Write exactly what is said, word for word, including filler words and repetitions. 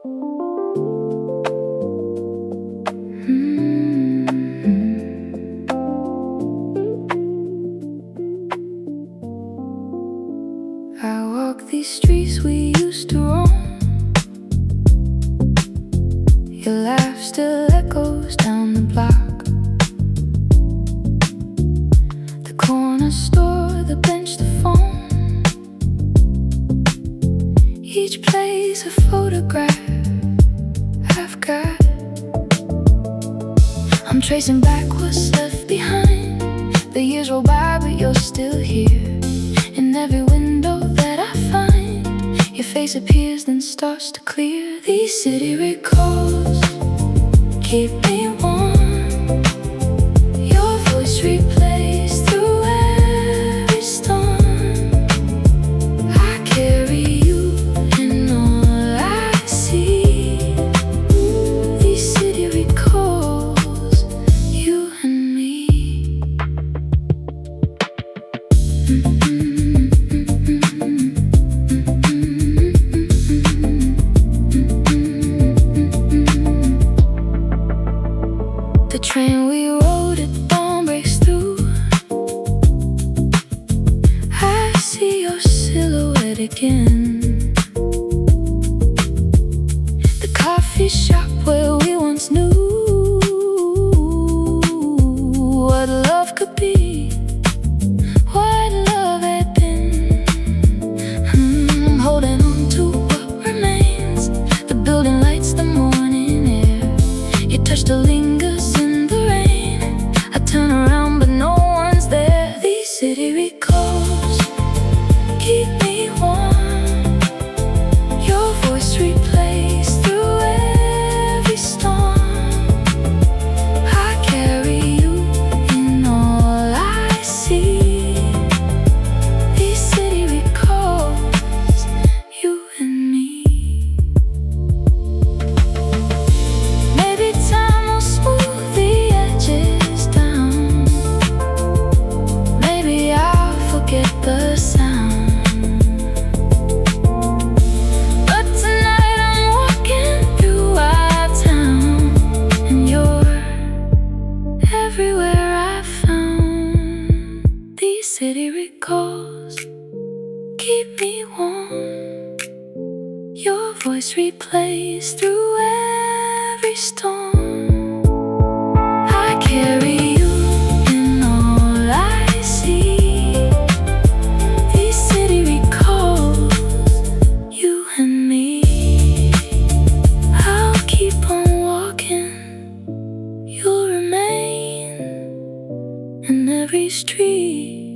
I walk these streets we used to roam. Your laugh still echoes down the block. The corner store, the bench, the phone, each place a photograph I've got. I'm tracing back what's left behind. The years roll by but you're still here. In every window that I find, your face appears then starts to clear. These city recalls keep me warm. Your voice replays through every storm. I carry you in all I see. These city recalls, you and me. Mm-hmm. The train we rode at dawn breaks through. I see your silhouette again. The coffee shop where we once knew what love could be, what love had been. mm, Holding on to what remains. The building lights, the morning air. Your touch still lingers in the rain. I turn around but no one's there. These city recalls keep me warm. Your voice replays through every storm. I carry you in all I see. These city recalls, you and me. Maybe time will smooth the edges down. Maybe I'll forget the sound. But tonight I'm walking through our town, and you're everywhere I found. These city recalls keep me warm. Your voice replays through every storm. I carry you in all I see. These city recalls, you and me. I'll keep on walking. You'll remain in every street.